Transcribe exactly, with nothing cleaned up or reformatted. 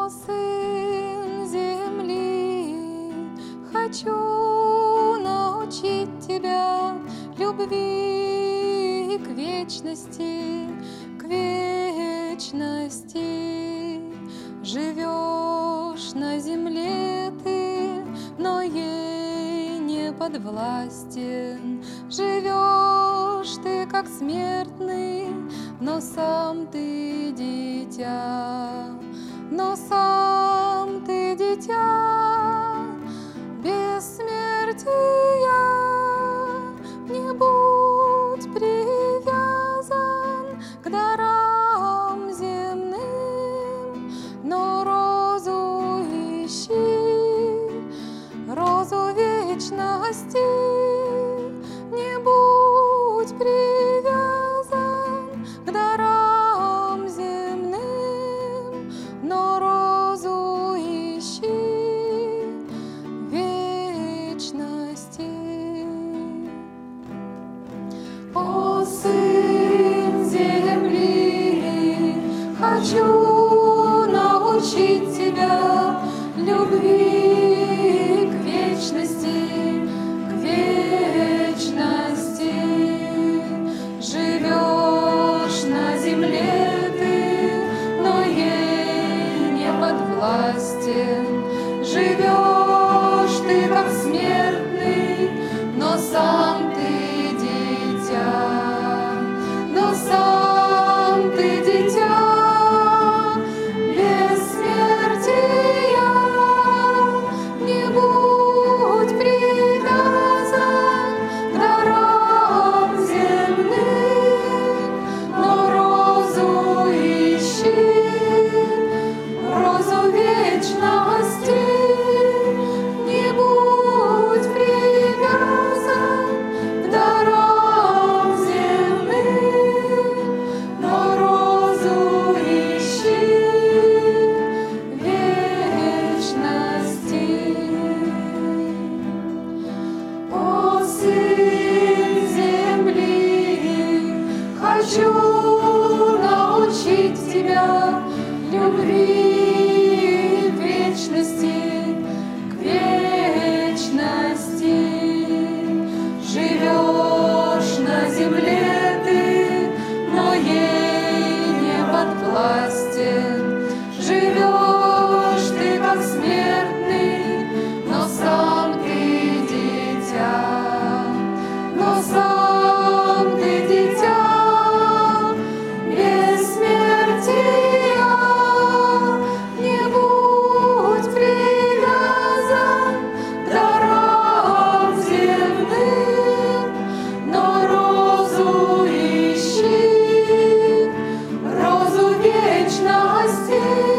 Сын земли, хочу научить тебя любви к вечности, к вечности. Живешь на земле ты, но ей не подвластен. Живешь ты как смертный, но сам ты дитя, но сам ты дитя бессмертия. Не будь привязан к дарам земным, но розу ищи, розу вечности. Не будь привязан к дарам земным, но розу ищи вечности. О, Сын земли, хочу научить тебя любви к вечности, к вечности. Живешь на земле ты, но ей не подвластен. Живешь ты как смертный, но сам ты дитя, но сам ты дитя бессмертия. Не будь привязан к дарам земным, но розу ищи, розу вечности. Не будь привязан к дарам земным, но розу ищи вечности. О, Сын земли, хочу научить тебя любви к вечности, к вечности. Живешь на земле ты, но ей не подвластен. Живешь ты как смертный, но сам ты дитя, но сам ты дитя бессмертия. Не будь привязан к дарам земным, но розу ищи, розу вечности.